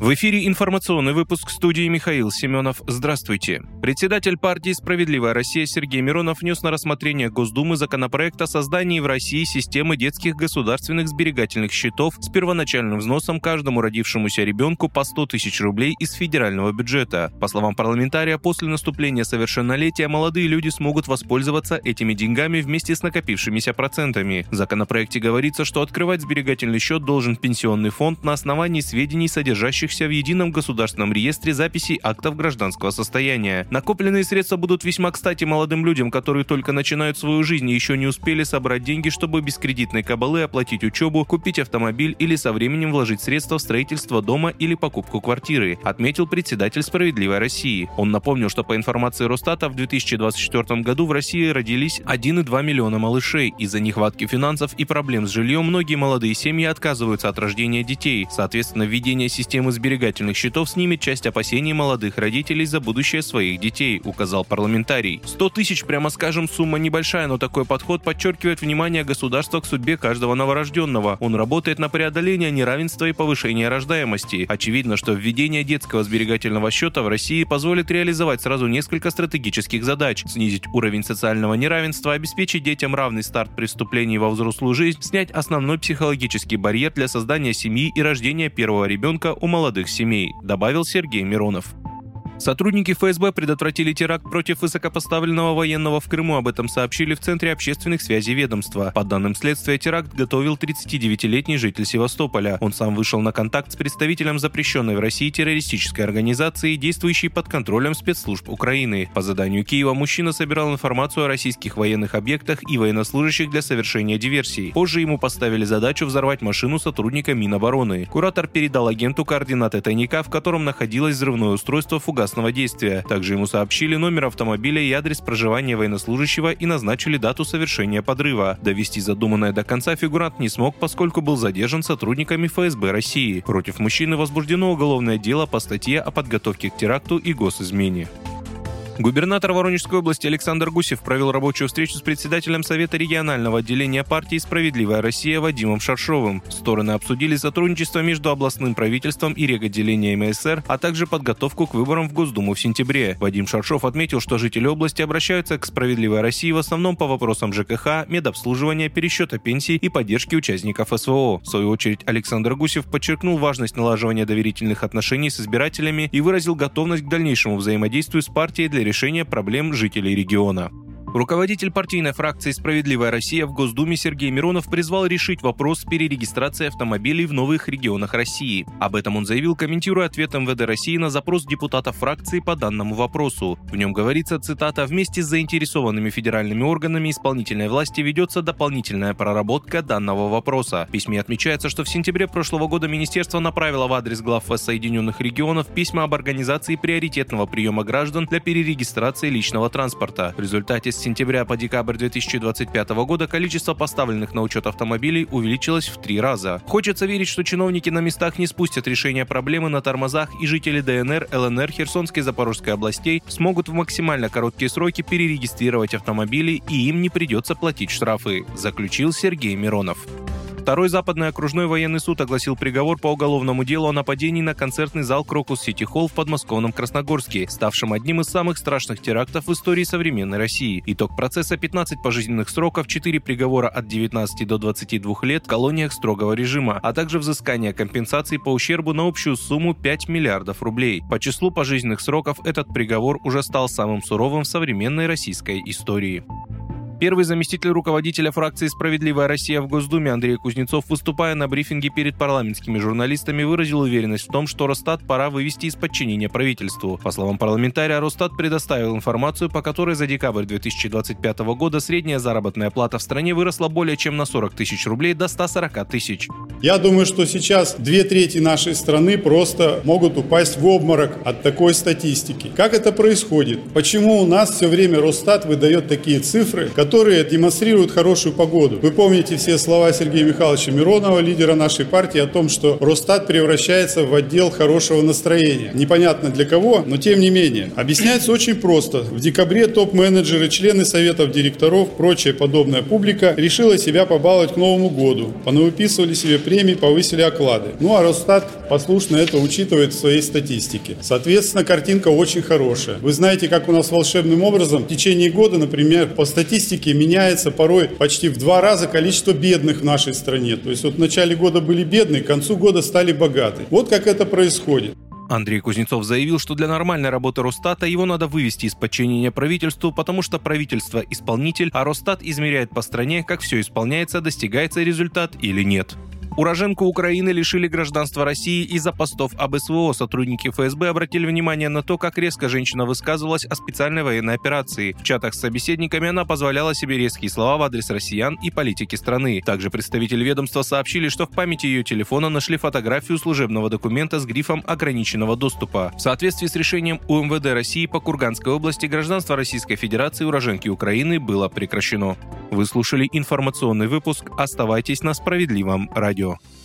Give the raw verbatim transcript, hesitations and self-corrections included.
В эфире информационный выпуск, студии Михаил Семенов. Здравствуйте. Председатель партии «Справедливая Россия» Сергей Миронов внес на рассмотрение Госдумы законопроект о создании в России системы детских государственных сберегательных счетов с первоначальным взносом каждому родившемуся ребенку по сто тысяч рублей из федерального бюджета. По словам парламентария, после наступления совершеннолетия молодые люди смогут воспользоваться этими деньгами вместе с накопившимися процентами. В законопроекте говорится, что открывать сберегательный счет должен пенсионный фонд на основании сведений, содержащихся в едином государственном реестре записей актов гражданского состояния. Накопленные средства будут весьма кстати молодым людям, которые только начинают свою жизнь и еще не успели собрать деньги, чтобы без кредитной кабалы оплатить учебу, купить автомобиль или со временем вложить средства в строительство дома или покупку квартиры, отметил председатель «Справедливой России». Он напомнил, что по информации Росстата в две тысячи двадцать четвёртом году в России родились один и два миллиона малышей. Из-за нехватки финансов и проблем с жильем многие молодые семьи отказываются от рождения детей. Соответственно, введение системы сберегательных счетов снимет часть опасений молодых родителей за будущее своих детей, указал парламентарий. сто тысяч, прямо скажем, сумма небольшая, но такой подход подчеркивает внимание государства к судьбе каждого новорожденного. Он работает на преодоление неравенства и повышение рождаемости. Очевидно, что введение детского сберегательного счета в России позволит реализовать сразу несколько стратегических задач: снизить уровень социального неравенства, обеспечить детям равный старт при вступлении во взрослую жизнь, снять основной психологический барьер для создания семьи и рождения первого ребенка у молодых семей, добавил Сергей Миронов. Сотрудники эф эс бэ предотвратили теракт против высокопоставленного военного в Крыму. Об этом сообщили в Центре общественных связей ведомства. По данным следствия, теракт готовил тридцатидевятилетний житель Севастополя. Он сам вышел на контакт с представителем запрещенной в России террористической организации, действующей под контролем спецслужб Украины. По заданию Киева мужчина собирал информацию о российских военных объектах и военнослужащих для совершения диверсий. Позже ему поставили задачу взорвать машину сотрудника Минобороны. Куратор передал агенту координаты тайника, в котором находилось взрывное устройство фугасного действия. Также ему сообщили номер автомобиля и адрес проживания военнослужащего и назначили дату совершения подрыва. Довести задуманное до конца фигурант не смог, поскольку был задержан сотрудниками эф эс бэ России. Против мужчины возбуждено уголовное дело по статье о подготовке к теракту и госизмене. Губернатор Воронежской области Александр Гусев провел рабочую встречу с председателем Совета регионального отделения партии «Справедливая Россия» Вадимом Шаршовым. Стороны обсудили сотрудничество между областным правительством и реготделением эм эс эр, а также подготовку к выборам в Госдуму в сентябре. Вадим Шаршов отметил, что жители области обращаются к «Справедливой России» в основном по вопросам жэ ка ха, медобслуживания, пересчета пенсий и поддержки участников эс вэ о. В свою очередь, Александр Гусев подчеркнул важность налаживания доверительных отношений с избирателями и выразил готовность к дальнейшему взаимодействию с партией для решения проблем жителей региона. Руководитель партийной фракции «Справедливая Россия» в Госдуме Сергей Миронов призвал решить вопрос с перерегистрацией автомобилей в новых регионах России. Об этом он заявил, комментируя ответ эм вэ дэ России на запрос депутатов фракции по данному вопросу. В нем говорится, цитата, «Вместе с заинтересованными федеральными органами исполнительной власти ведется дополнительная проработка данного вопроса». В письме отмечается, что в сентябре прошлого года министерство направило в адрес глав вэ эс Соединенных регионов письма об организации приоритетного приема граждан для перерегистрации личного транспорта. В результате с сентября по декабрь две тысячи двадцать пятого года количество поставленных на учет автомобилей увеличилось в три раза. Хочется верить, что чиновники на местах не спустят решение проблемы на тормозах, и жители дэ эн эр, эл эн эр, Херсонской и Запорожской областей смогут в максимально короткие сроки перерегистрировать автомобили, и им не придется платить штрафы, заключил Сергей Миронов. Второй Западный окружной военный суд огласил приговор по уголовному делу о нападении на концертный зал «Крокус Сити Холл» в подмосковном Красногорске, ставшем одним из самых страшных терактов в истории современной России. Итог процесса – пятнадцать пожизненных сроков, четыре приговора от девятнадцати до двадцати двух лет в колониях строгого режима, а также взыскание компенсаций по ущербу на общую сумму пять миллиардов рублей. По числу пожизненных сроков этот приговор уже стал самым суровым в современной российской истории. Первый заместитель руководителя фракции «Справедливая Россия» в Госдуме Андрей Кузнецов, выступая на брифинге перед парламентскими журналистами, выразил уверенность в том, что Росстат пора вывести из подчинения правительству. По словам парламентария, Росстат предоставил информацию, по которой за декабрь две тысячи двадцать пятого года средняя заработная плата в стране выросла более чем на сорок тысяч рублей до ста сорока тысяч. Я думаю, что сейчас две трети нашей страны просто могут упасть в обморок от такой статистики. Как это происходит? Почему у нас все время Росстат выдает такие цифры, которые которые демонстрируют хорошую погоду. Вы помните все слова Сергея Михайловича Миронова, лидера нашей партии, о том, что Росстат превращается в отдел хорошего настроения. Непонятно для кого, но тем не менее. Объясняется очень просто. В декабре топ-менеджеры, члены советов директоров, прочая подобная публика решила себя побаловать к Новому году. Понавыписывали себе премии, повысили оклады. Ну а Росстат послушно это учитывает в своей статистике. Соответственно, картинка очень хорошая. Вы знаете, как у нас волшебным образом в течение года, например, по статистике меняется порой почти в два раза количество бедных в нашей стране. То есть вот в начале года были бедные, к концу года стали богаты. Вот как это происходит. Андрей Кузнецов заявил, что для нормальной работы Росстата его надо вывести из подчинения правительству, потому что правительство – исполнитель, а Росстат измеряет по стране, как все исполняется, достигается результат или нет. Уроженку Украины лишили гражданства России из-за постов об СВО. Сотрудники эф эс бэ обратили внимание на то, как резко женщина высказывалась о специальной военной операции. В чатах с собеседниками она позволяла себе резкие слова в адрес россиян и политики страны. Также представители ведомства сообщили, что в памяти ее телефона нашли фотографию служебного документа с грифом ограниченного доступа. В соответствии с решением у эм вэ дэ России по Курганской области гражданство Российской Федерации уроженки Украины было прекращено. Вы слушали информационный выпуск. Оставайтесь на Справедливом радио.